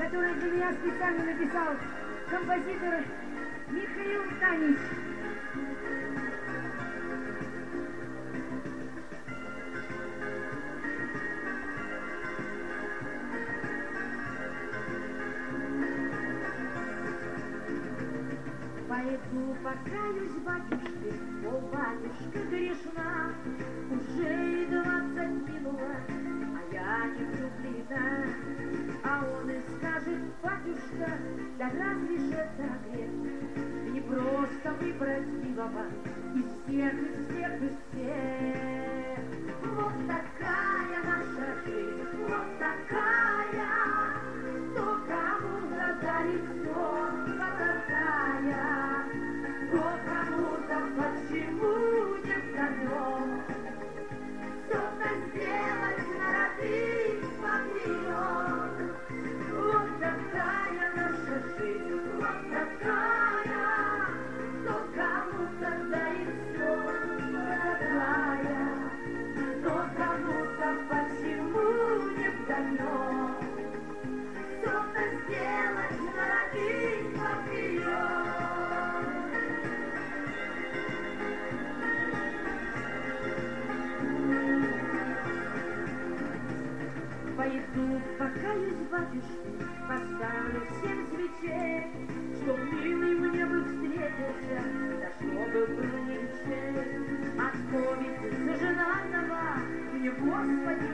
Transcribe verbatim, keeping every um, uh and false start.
который для меня специально написал композитор Михаил Танич. Пойду покаюсь, батюшке, о, батюшка грешна, уже и двадцать минуло, а я не влюблена. А он и скажет, батюшка, да разве ж это грех? Не просто выбрать милого из всех, из всех, из всех. Вот такая наша жизнь, вот такая, кто кому задарит все, вот такая. Кто кому-то почему не вдохнет, кто-то сделать народить поперед. Вот такая наша жизнь, вот такая, кто кому-то дарит все, вот такая. Кто кому-то почему не вдохнет, кто-то сделать народить поперед. Пойду покаюсь, батюшки, поставлю всем свечей, чтоб милый мне бы встретился, да чтобы был ничей. От повести зажиганного мне, Господи,